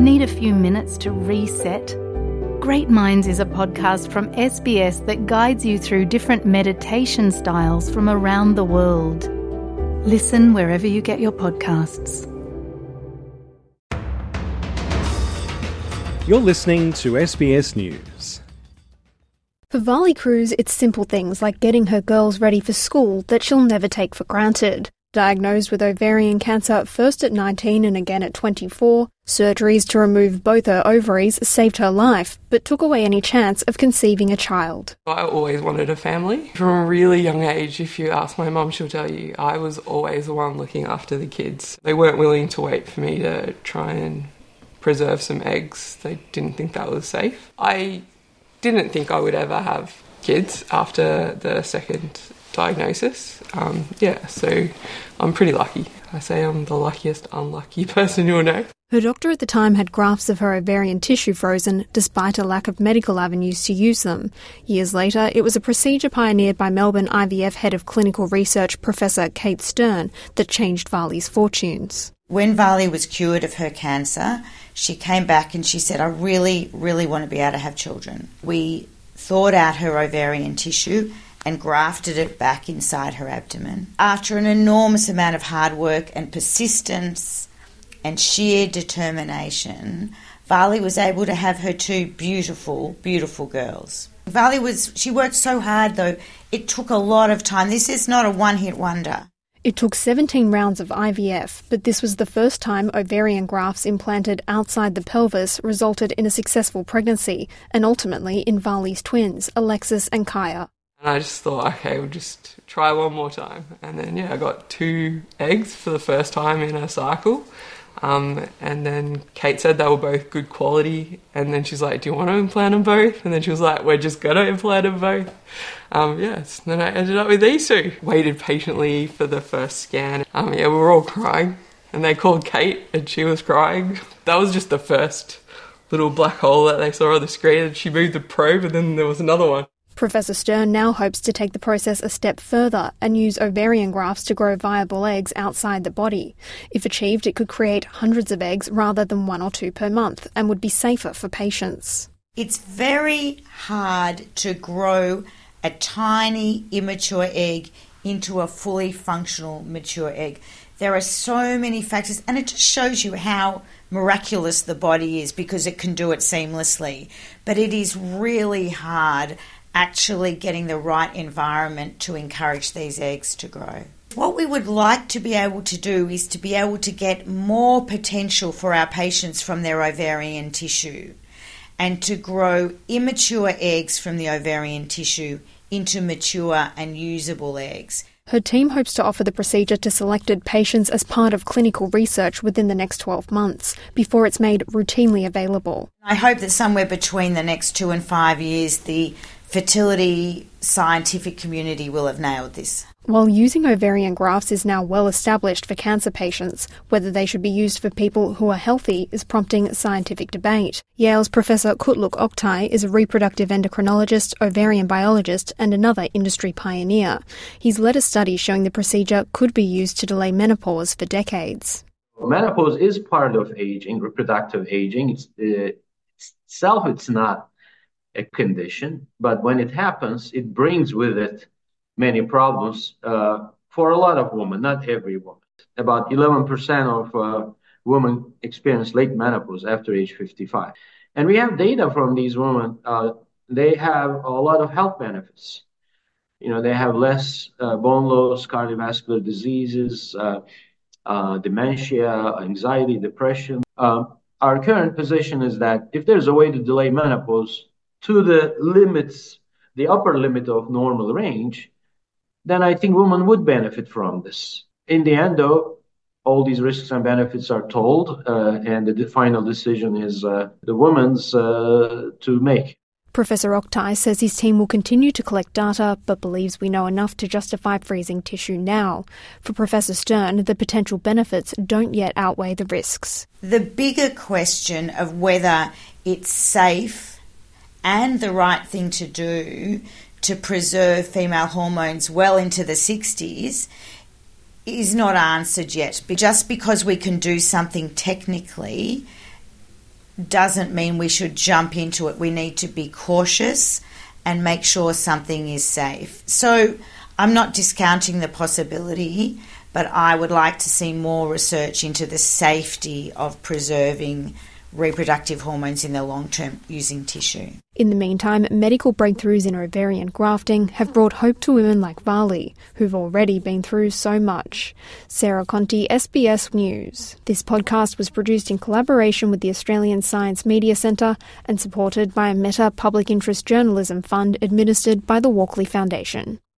Need a few minutes to reset? Great Minds is a podcast from SBS that guides you through different meditation styles from around the world. Listen wherever you get your podcasts. You're listening to SBS News. For Vali Cruz, it's simple things like getting her girls ready for school that she'll never take for granted. Diagnosed with ovarian cancer first at 19 and again at 24, surgeries to remove both her ovaries saved her life, but took away any chance of conceiving a child. I always wanted a family. From a really young age, if you ask my mum, she'll tell you, I was always the one looking after the kids. They weren't willing to wait for me to try and preserve some eggs. They didn't think that was safe. I didn't think I would ever have kids after the second diagnosis. So I'm pretty lucky. I say I'm the luckiest unlucky person you'll know. Her doctor at the time had grafts of her ovarian tissue frozen despite a lack of medical avenues to use them. Years later, it was a procedure pioneered by Melbourne IVF Head of Clinical Research Professor Kate Stern that changed Vali's fortunes. When Vali was cured of her cancer, she came back and she said, I really, really want to be able to have children. We thawed out her ovarian tissue and grafted it back inside her abdomen. After an enormous amount of hard work and persistence and sheer determination, Vali was able to have her two beautiful, beautiful girls. She worked so hard though, it took a lot of time. This is not a one-hit wonder. It took 17 rounds of IVF, but this was the first time ovarian grafts implanted outside the pelvis resulted in a successful pregnancy, and ultimately in Vali's twins, Alexis and Kaya. And I just thought, okay, we'll just try one more time. And then, I got 2 eggs for the first time in a cycle. And then Kate said they were both good quality. And then she's like, do you want to implant them both? And then she was like, we're just going to implant them both. Yes. And then I ended up with these 2. Waited patiently for the first scan. We were all crying. And they called Kate and she was crying. That was just the first little black hole that they saw on the screen. And she moved the probe and then there was another one. Professor Stern now hopes to take the process a step further and use ovarian grafts to grow viable eggs outside the body. If achieved, it could create hundreds of eggs rather than 1 or 2 per month and would be safer for patients. It's very hard to grow a tiny immature egg into a fully functional mature egg. There are so many factors, and it just shows you how miraculous the body is because it can do it seamlessly. But it is really hard actually getting the right environment to encourage these eggs to grow. What we would like to be able to do is to be able to get more potential for our patients from their ovarian tissue and to grow immature eggs from the ovarian tissue into mature and usable eggs. Her team hopes to offer the procedure to selected patients as part of clinical research within the next 12 months, before it's made routinely available. I hope that somewhere between the next 2 and 5 years, the fertility scientific community will have nailed this. While using ovarian grafts is now well established for cancer patients, whether they should be used for people who are healthy is prompting scientific debate. Yale's Professor Kutluk Oktay is a reproductive endocrinologist, ovarian biologist and another industry pioneer. He's led a study showing the procedure could be used to delay menopause for decades. Menopause is part of aging, reproductive aging. It's not a condition, but when it happens, it brings with it many problems for a lot of women, not every woman. About 11% of women experience late menopause after age 55. And we have data from these women. They have a lot of health benefits. They have less bone loss, cardiovascular diseases, dementia, anxiety, depression. Our current position is that if there's a way to delay menopause to the upper limit of normal range, then I think women would benefit from this. In the end, though, all these risks and benefits are told, and the final decision is the woman's to make. Professor Oktay says his team will continue to collect data, but believes we know enough to justify freezing tissue now. For Professor Stern, the potential benefits don't yet outweigh the risks. The bigger question of whether it's safe and the right thing to do to preserve female hormones well into the 60s is not answered yet. Just because we can do something technically doesn't mean we should jump into it. We need to be cautious and make sure something is safe. So I'm not discounting the possibility, but I would like to see more research into the safety of preserving reproductive hormones in the long term using tissue. In the meantime, medical breakthroughs in ovarian grafting have brought hope to women like Vali, who've already been through so much. Sarah Conti, SBS News. This podcast was produced in collaboration with the Australian Science Media Centre and supported by a Meta Public Interest Journalism Fund administered by the Walkley Foundation.